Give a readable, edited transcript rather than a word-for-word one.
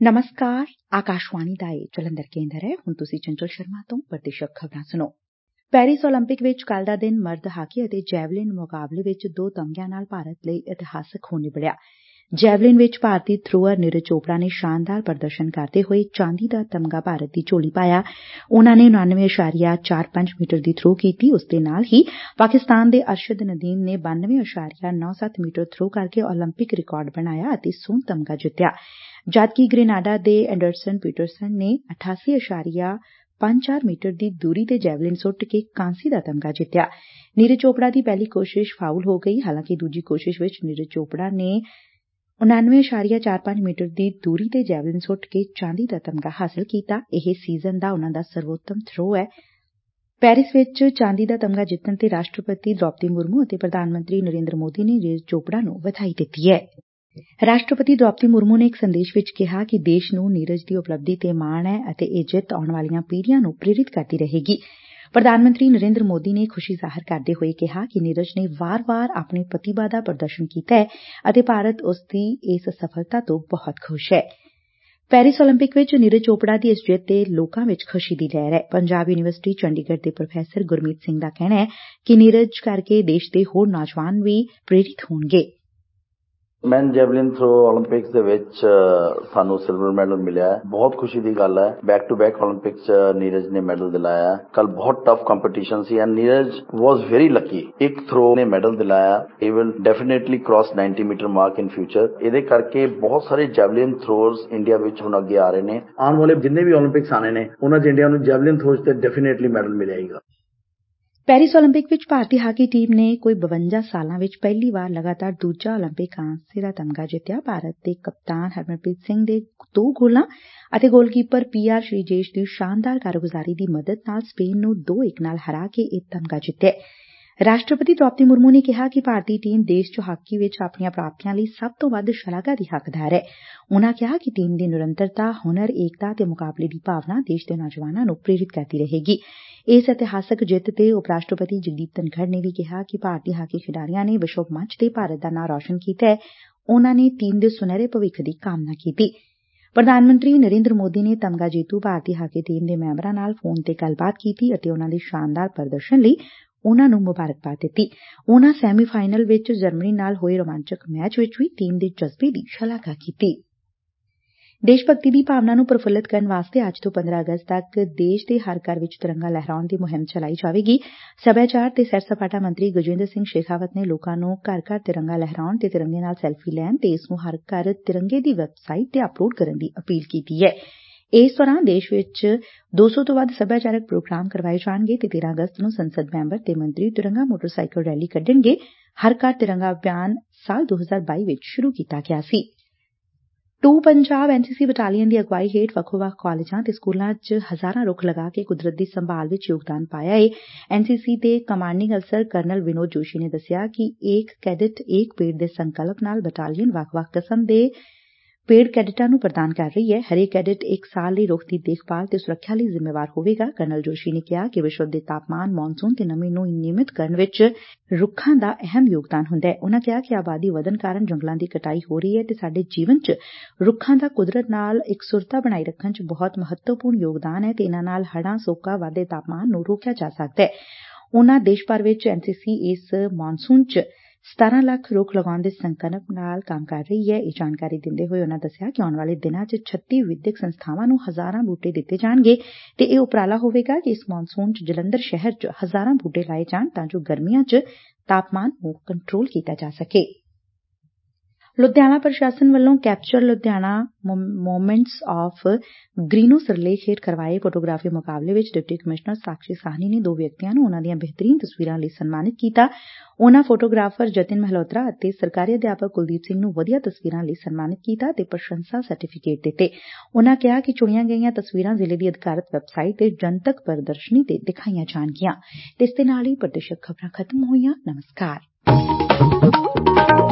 ਨਮਸਕਾਰ ਆਕਾਸ਼ਵਾਣੀ ਦਾ ਇਹ ਜਲੰਧਰ ਕੇਂਦਰ ਹੈ। ਹੁਣ ਤੁਸੀਂ ਚੰਚਲ ਸ਼ਰਮਾ ਤੋਂ ਪ੍ਰਦੇਸ਼ਕ ਖਬਰਾਂ ਸੁਣੋ। ਪੈਰਿਸ ਓਲੰਪਿਕ ਵਿੱਚ ਕੱਲ੍ਹ ਦਾ ਦਿਨ ਮਰਦ ਹਾਕੀ ਅਤੇ ਜੈਵਲਿਨ ਮੁਕਾਬਲੇ ਵਿੱਚ 2 ਤਮਗਿਆਂ ਨਾਲ ਭਾਰਤ ਲਈ ਇਤਿਹਾਸਕ ਹੋ ਨਿਬੜਿਆ। ਜੈਵਲਿਨ ਵਿੱਚ ਭਾਰਤੀ ਥਰੋਅਰ ਨੀਰਜ ਚੋਪੜਾ ਨੇ ਸ਼ਾਨਦਾਰ ਪ੍ਰਦਰਸ਼ਨ ਕਰਦੇ ਹੋਏ ਚਾਂਦੀ ਦਾ ਤਮਗਾ ਭਾਰਤ ਦੀ ਝੋਲੀ ਪਾਇਆ। ਉਨੂਾਂ ਨੇ 99.45 ਮੀਟਰ ਦੀ ਥਰੋ ਕੀਤੀ। ਉਸ ਦੇ ਨਾਲ ਹੀ ਪਾਕਿਸਤਾਨ ਦੇ ਅਰਸ਼ਦ ਨਦੀਮ ਨੇ 92.97 ਮੀਟਰ ਥਰੋ ਕਰਕੇ ਓਲੰਪਿਕ ਰਿਕਾਰਡ ਬਣਾਇਆ ਅਤੇ ਸੋਨ ਤਮਗਾ ਜਿੱਤਿਆ, ਜਦਕਿ ਗ੍ਰੇਨਾਡਾ ਦੇ ਐਂਡਰਸਨ ਪੀਟਰਸਨ ਨੇ 88.54 ਮੀਟਰ ਦੀ ਦੂਰੀ ਤੇ ਜੈਵਲਿਨ ਸੁੱਟ ਕੇ ਕਾਂਸੀ ਦਾ ਤਮਗਾ ਜਿੱਤਿਆ। ਨੀਰਜ ਚੋਪੜਾ ਦੀ ਪਹਿਲੀ ਕੋਸ਼ਿਸ਼ ਫਾਉਲ ਹੋ ਗਈ। ਹਾਲਾਂਕਿ ਦੂਜੀ ਕੋਸ਼ਿਸ਼ ਵਿੱਚ ਨੀਰਜ ਚੋਪੜਾ ਨੇ 99.45 ਮੀਟਰ ਦੀ ਦੂਰੀ ਤੇ ਜੈਵਲਿਨ ਸੁੱਟ ਕੇ ਚਾਂਦੀ ਦਾ ਤਮਗਾ ਹਾਸਲ ਕੀਤਾ। ਇਹ ਸੀਜ਼ਨ ਦਾ ਉਨੂਾਂ ਦਾ ਸਰਵੋਤਮ ਥਰੋ ਹੈ। ਪੈਰਿਸ ਵਿੱਚ ਚਾਂਦੀ ਦਾ ਤਮਗਾ ਜਿੱਤਣ ਤੇ ਰਾਸ਼ਟਰਪਤੀ ਦ੍ਰੌਪਦੀ ਮੁਰਮੂ ਅਤੇ ਪ੍ਰਧਾਨ ਮੰਤਰੀ ਨਰੇਂਦਰ ਮੋਦੀ ਨੇ ਨੀਰਜ ਚੋਪੜਾ ਨੂੰ ਵਧਾਈ ਦਿੱਤੀ ਹੈ। ਰਾਸ਼ਟਰਪਤੀ ਦ੍ਰੌਪਦੀ ਮੁਰਮੂ ਨੇ ਇੱਕ ਸੰਦੇਸ਼ ਵਿੱਚ ਕਿਹਾ ਕਿ ਦੇਸ਼ ਨੂੰ ਨੀਰਜ ਦੀ ਉਪਲਬਧੀ ਤੇ ਮਾਣ ਹੈ ਅਤੇ ਇਹ ਜਿੱਤ ਆਉਣ ਵਾਲੀਆਂ ਪੀੜ੍ਹੀਆਂ ਨੂੰ ਪ੍ਰੇਰਿਤ ਕਰਦੀ ਰਹੇਗੀ। ਪ੍ਰਧਾਨ ਮੰਤਰੀ ਨਰੇਂਦਰ ਮੋਦੀ ਨੇ ਖੁਸ਼ੀ ਜ਼ਾਹਰ ਕਰਦੇ ਹੋਏ ਕਿਹਾ ਕਿ ਨੀਰਜ ਨੇ ਵਾਰ-ਵਾਰ ਆਪਣੀ ਪ੍ਰਤਿਭਾ ਦਾ ਪ੍ਰਦਰਸ਼ਨ ਕੀਤਾ ਹੈ ਅਤੇ ਭਾਰਤ ਉਸ ਦੀ ਇਸ ਸਫ਼ਲਤਾ ਤੋਂ ਬਹੁਤ ਖੁਸ਼ ਹੈ। ਪੈਰਿਸ ਓਲੰਪਿਕ ਵਿੱਚ ਨੀਰਜ ਚੋਪੜਾ ਦੀ ਇਸ ਜਿੱਤ ਤੇ ਲੋਕਾਂ ਵਿੱਚ ਖੁਸ਼ੀ ਦੀ ਲਹਿਰ ਹੈ। ਪੰਜਾਬ ਯੂਨੀਵਰਸਿਟੀ ਚੰਡੀਗੜ੍ਹ ਦੇ ਪ੍ਰੋਫੈਸਰ ਗੁਰਮੀਤ ਸਿੰਘ ਦਾ ਕਹਿਣਾ ਹੈ ਕਿ ਨੀਰਜ ਕਰਕੇ ਦੇਸ਼ ਦੇ ਹੋਰ ਨੌਜਵਾਨ ਵੀ ਪ੍ਰੇਰਿਤ ਹੋਣਗੇ। ਮੈਨ ਜੈਵਲਿਨ ਥਰੋ ਓਲੰਪਿਕਸ ਦੇ ਵਿੱਚ ਸਾਨੂੰ ਸਿਲਵਰ ਮੈਡਲ ਮਿਲਿਆ ਹੈ। ਬਹੁਤ ਖੁਸ਼ੀ ਦੀ ਗੱਲ ਹੈ। ਬੈਕ ਟੂ ਬੈਕ ਓਲੰਪਿਕਸ 'ਚ ਨੀਰਜ ਨੇ ਮੈਡਲ ਦਿਲਾਇਆ। ਕੱਲ ਬਹੁਤ ਟਫ ਕੰਪੀਟੀਸ਼ਨ ਸੀ and Neeraj was very lucky. ਇੱਕ ਥਰੋ ਨੇ ਮੈਡਲ ਦਿਲਾਇਆ। He will definitely cross 90 metre mark in future. ਇਹਦੇ ਕਰਕੇ ਬਹੁਤ ਸਾਰੇ ਜੈਵਲਿਨ ਥਰੋਅਰਸ ਇੰਡੀਆ ਵਿੱਚ ਹੁਣ ਅੱਗੇ ਆ ਰਹੇ ਨੇ। ਆਉਣ ਵਾਲੇ ਜਿੰਨੇ ਵੀ ਓਲੰਪਿਕਸ ਆਣੇ ਨੇ ਉਹਨਾਂ 'ਚ ਇੰਡੀਆ ਨੂੰ ਜੈਵਲਿਨ ਥਰੋਜ਼ ਤੇ ਡੈਫੀਨੇਟਲੀ ਮੈਡਲ ਮਿਲੇਗਾ। ਪੈਰਿਸ ਓਲੰਪਿਕ ਵਿੱਚ ਭਾਰਤੀ ਹਾਕੀ ਟੀਮ ਨੇ ਕੋਈ 52 ਸਾਲਾਂ ਵਿੱਚ ਪਹਿਲੀ ਵਾਰ ਲਗਾਤਾਰ ਦੂਜਾ ਓਲੰਪਿਕ ਕਾਂਸੇ ਦਾ ਤਮਗਾ ਜਿੱਤਿਆ। ਭਾਰਤ ਦੇ ਕਪਤਾਨ ਹਰਮਨਪ੍ਰੀਤ ਸਿੰਘ ਦੇ 2 ਗੋਲਾਂ ਅਤੇ ਗੋਲਕੀਪਰ PR ਸ਼੍ਰੀਜੇਸ਼ ਦੀ ਸ਼ਾਨਦਾਰ ਕਾਰਗੁਜ਼ਾਰੀ ਦੀ ਮਦਦ ਨਾਲ ਸਪੇਨ ਨੂੰ 2-1 ਨਾਲ ਹਰਾ ਕੇ ਇਹ ਤਮਗਾ ਜਿੱਤਿਆ। ਰਾਸ਼ਟਰਪਤੀ ਦ੍ਰੌਪਦੀ ਮੁਰਮੂ ਨੇ ਕਿਹਾ ਕਿ ਭਾਰਤੀ ਟੀਮ ਦੇਸ਼ 'ਚ ਹਾਕੀ ਵਿੱਚ ਆਪਣੀਆਂ ਪ੍ਰਾਪਤੀਆਂ ਲਈ ਸਭ ਤੋਂ ਵੱਧ ਸ਼ਲਾਘਾ ਦੀ ਹੱਕਦਾਰ ਹੈ। ਉਨੂਾਂ ਕਿਹਾ ਕਿ ਟੀਮ ਦੀ ਨਿਰੰਤਰਤਾ, ਹੁਨਰ, ਏਕਤਾ ਤੇ ਮੁਕਾਬਲੇ ਦੀ ਭਾਵਨਾ ਦੇਸ਼ ਦੇ ਨੌਜਵਾਨਾਂ ਨੂੰ ਪ੍ਰੇਰਿਤ ਕਰਦੀ ਰਹੇਗੀ। ਇਸ ਇਤਿਹਾਸਕ ਜਿੱਤ ਤੇ ਉਪ ਰਾਸ਼ਟਰਪਤੀ ਜਗਦੀਪ ਧਨਖੜ ਨੇ ਵੀ ਕਿਹਾ ਕਿ ਭਾਰਤੀ ਹਾਕੀ ਖਿਡਾਰੀਆਂ ਨੇ ਵਿਸ਼ਵ ਮੰਚ ਤੇ ਭਾਰਤ ਦਾ ਨਾਂ ਰੌਸ਼ਨ ਕੀਤਾ ਹੈ। ਉਨੂਾਂ ਨੇ ਟੀਮ ਦੇ ਸੁਨਹਿਰੇ ਭਵਿੱਖ ਦੀ ਕਾਮਨਾ ਕੀਤੀ। ਪ੍ਰਧਾਨ ਮੰਤਰੀ ਨਰੇਂਦਰ ਮੋਦੀ ਨੇ ਤਮਗਾ ਜੇਤੂ ਭਾਰਤੀ ਹਾਕੀ ਟੀਮ ਦੇ ਮੈਂਬਰਾਂ ਨਾਲ ਫੋਨ ਤੇ ਗੱਲਬਾਤ ਕੀਤੀ ਅਤੇ ਉਨੂਾਂ ਦੇ ਸ਼ਾਨਦਾਰ ਪ੍ਰਦਰਸ਼ਨ ਲਈ ਉਨੂਾਂ ਨੂੰ ਮੁਬਾਰਕਬਾਦ ਦਿੱਤੀ। ਉਨੂਾਂ ਸੈਮੀ ਫਾਈਨਲ ਵਿੱਚ ਜਰਮਨੀ ਨਾਲ ਹੋਏ ਰੋਮਾਂਚਕ ਮੈਚ ਵਿੱਚ ਵੀ ਟੀਮ ਦੇ ਜਜ਼ਬੇ ਦੀ ਸ਼ਲਾਘਾ ਕੀਤੀ। ਦੇਸ਼ ਭਗਤੀ ਦੀ ਭਾਵਨਾ ਨੂੰ ਪ੍ਰਫੁੱਲਤ ਕਰਨ ਵਾਸਤੇ ਅੱਜ ਤੋਂ 15 ਅਗਸਤ ਤੱਕ ਦੇਸ਼ ਦੇ ਹਰ ਘਰ ਵਿੱਚ ਤਿਰੰਗਾ ਲਹਿਰਾਉਣ ਦੀ ਮੁਹਿੰਮ ਚਲਾਈ ਜਾਵੇਗੀ। ਸੱਭਿਆਚਾਰ ਤੇ ਸੈਰ ਸਪਾਟਾ ਮੰਤਰੀ ਗਜੇਂਦਰ ਸਿੰਘ ਸ਼ੇਖਾਵਤ ਨੇ ਲੋਕਾਂ ਨੂੰ ਘਰ-ਘਰ ਤਿਰੰਗਾ ਲਹਿਰਾਉਣ ਤੇ ਤਿਰੰਗੇ ਨਾਲ ਸੈਲਫੀ ਲੈਣ ਤੇ ਇਸ ਨੂੰ ਹਰ ਘਰ ਤਿਰੰਗੇ ਦੀ ਵੈਬਸਾਈਟ ਤੇ ਅਪਲੋਡ ਕਰਨ ਦੀ ਅਪੀਲ ਕੀਤੀ ਹੈ। ਇਸ ਦੌਰਾਨ ਦੇਸ਼ ਵਿੱਚ 200 ਤੋਂ ਵੱਧ ਸੱਭਿਆਚਾਰਕ ਪ੍ਰੋਗਰਾਮ ਕਰਵਾਏ ਜਾਣਗੇ ਤੇ 13 ਅਗਸਤ ਨੂੰ ਸੰਸਦ ਮੈਂਬਰ ਤੇ ਮੰਤਰੀ ਤਿਰੰਗਾ ਮੋਟਰਸਾਈਕਲ ਰੈਲੀ ਕੱਢਣਗੇ। ਹਰ ਘਰ ਤਿਰੰਗਾ ਅਭਿਆਨ ਸਾਲ 2022 ਵਿੱਚ ਸ਼ੁਰੂ ਕੀਤਾ ਗਿਆ ਸੀ। ਟੂ ਪੰਜਾਬ NCC ਬਟਾਲੀਅਨ ਦੀ ਅਗਵਾਈ ਹੇਠ ਵੱਖੋ-ਵੱਖ ਕਾਲਜਾਂ ਤੇ ਸਕੂਲਾਂ 'ਚ ਹਜ਼ਾਰਾਂ ਰੁੱਖ ਲਗਾ ਕੇ ਕੁਦਰਤ ਦੀ ਸੰਭਾਲ ਵਿੱਚ ਯੋਗਦਾਨ ਪਾਇਆ ਏ। NCC ਦੇ ਕਮਾਂਡਿੰਗ ਅਫਸਰ ਕਰਨਲ ਵਿਨੋਦ ਜੋਸ਼ੀ ਨੇ ਦੱਸਿਆ ਕਿ ਏਕ ਕੈਡਿਟ ਏਕ ਪੇੜ ਦੇ ਸੰਕਲਪ ਨਾਲ ਬਟਾਲੀਅਨ ਵੱਖ-ਵੱਖ ਕਿਸਮ ਦੇ ਪੇੜ ਕੈਡਿਟਾਂ ਨੂੰ ਪ੍ਰਦਾਨ ਕਰ ਰਹੀ ਹੈ। ਹਰੇਕ ਕੈਡਿਟ 1 ਸਾਲ ਲਈ ਰੁੱਖ ਦੀ ਦੇਖਭਾਲ ਤੇ ਸੁਰੱਖਿਆ ਲਈ ਜ਼ਿੰਮੇਵਾਰ ਹੋਵੇਗਾ। ਕਰਨਲ ਜੋਸ਼ੀ ਨੇ ਕਿਹਾ ਕਿ ਵਿਸ਼ਵ ਦੇ ਤਾਪਮਾਨ, ਮੌਨਸੂਨ ਤੇ ਨਮੀ ਨੂੰ ਨਿਯਮਿਤ ਕਰਨ ਵਿੱਚ ਰੁੱਖਾਂ ਦਾ ਅਹਿਮ ਯੋਗਦਾਨ ਹੁੰਦਾ ਹੈ। ਉਨੂਾਂ ਕਿਹਾ ਕਿ ਆਬਾਦੀ ਵਧਣ ਕਾਰਨ ਜੰਗਲਾਂ ਦੀ ਕਟਾਈ ਹੋ ਰਹੀ ਹੈ ਤੇ ਸਾਡੇ ਜੀਵਨ 'ਚ ਰੁੱਖਾਂ ਦਾ ਕੁਦਰਤ ਨਾਲ ਇਕਸੁਰਤਾ ਬਣਾਈ ਰੱਖਣ 'ਚ ਬਹੁਤ ਮਹੱਤਵਪੂਰਨ ਯੋਗਦਾਨ ਹੈ ਤੇ ਇਨੂਾਂ ਨਾਲ ਹੜ੍ਹਾਂ, ਸੋਕਾ, ਵਧਦੇ ਤਾਪਮਾਨ ਨੂੰ ਰੋਕਿਆ ਜਾ ਸਕਦਾ ਹੈ। ਉਨੂਾਂ ਦੇਸ਼ ਭਰ ਵਿੱਚ NCC ਇਸ ਮੌਨਸੂਨ 'ਚ 17 ਲੱਖ ਰੁੱਖ ਲਗਾਉਣ ਦੇ ਸੰਕਲਪ ਨਾਲ ਕੰਮ ਕਰ ਰਹੀ ਹੈ। ਇਹ ਜਾਣਕਾਰੀ ਦਿੰਦੇ ਹੋਏ ਉਨੂਾਂ ਦੱਸਿਆ ਕਿ ਆਉਣ ਵਾਲੇ ਦਿਨਾਂ 'ਚ 36 ਵਿਦਿਅਕ ਸੰਸਥਾਵਾਂ ਨੂੰ ਹਜ਼ਾਰਾਂ ਬੂਟੇ ਦਿੱਤੇ ਜਾਣਗੇ ਤੇ ਇਹ ਉਪਰਾਲਾ ਹੋਵੇਗਾ ਕਿ ਇਸ ਮੌਨਸੂਨ 'ਚ ਜਲੰਧਰ ਸ਼ਹਿਰ 'ਚ ਹਜ਼ਾਰਾਂ ਬੂਟੇ ਲਾਏ ਜਾਣ ਤਾਂ ਜੋ ਗਰਮੀਆਂ 'ਚ ਤਾਪਮਾਨ ਨੂੰ ਕੰਟਰੋਲ ਕੀਤਾ ਜਾ ਸਕੇ। ਲੁਧਿਆਣਾ ਪ੍ਰਸ਼ਾਸਨ ਵੱਲੋਂ ਕੈਪਚਰ ਲੁਧਿਆਣਾ ਮੂਮੈਂਟਸ ਆਫ ਗ੍ਰੀਨੋ ਸਿਰਲੇਖ ਹੇਠ ਕਰਵਾਏ ਫੋਟੋਗ੍ਰਾਫੀ ਮੁਕਾਬਲੇ ਵਿੱਚ ਡਿਪਟੀ ਕਮਿਸ਼ਨਰ ਸਾਕਸ਼ੀ ਸਾਹਨੀ ਨੇ 2 ਵਿਅਕਤੀਆਂ ਨੂੰ ਉਨੂਾਂ ਦੀਆਂ ਬਿਹਤਰੀਨ ਤਸਵੀਰਾਂ ਲਈ ਸਨਮਾਨਿਤ ਕੀਤਾ। ਉਨੂਾਂ ਫੋਟੋਗ੍ਰਾਫਰ ਜਤਿਨ ਮਹਿਲੋਤਰਾ ਅਤੇ ਸਰਕਾਰੀ ਅਧਿਆਪਕ ਕੁਲਦੀਪ ਸਿੰਘ ਨੂੰ ਵਧੀਆ ਤਸਵੀਰਾਂ ਲਈ ਸਨਮਾਨਿਤ ਕੀਤਾ ਤੇ ਪ੍ਰਸ਼ੰਸਾ ਸਰਟੀਫਿਕੇਟ ਦਿੱਤੇ। ਉਨੂਾਂ ਕਿਹਾ ਕਿ ਚੁਣੀਆਂ ਗਈਆਂ ਤਸਵੀਰਾਂ ਜ਼ਿਲ੍ਹੇ ਦੀ ਅਧਿਕਾਰਤ ਵੈਬਸਾਈਟ ਤੇ ਜਨਤਕ ਪ੍ਰਦਰਸ਼ਨੀ ਤੇ ਦਿਖਾਈਆਂ ਜਾਣਗੀਆਂ। ਤੇ ਇਸ ਦੇ ਨਾਲ ਹੀ ਪ੍ਰਦੇਸ਼ਕ ਖਬਰਾਂ ਖਤਮ ਹੋਈਆਂ। ਨਮਸਕਾਰ।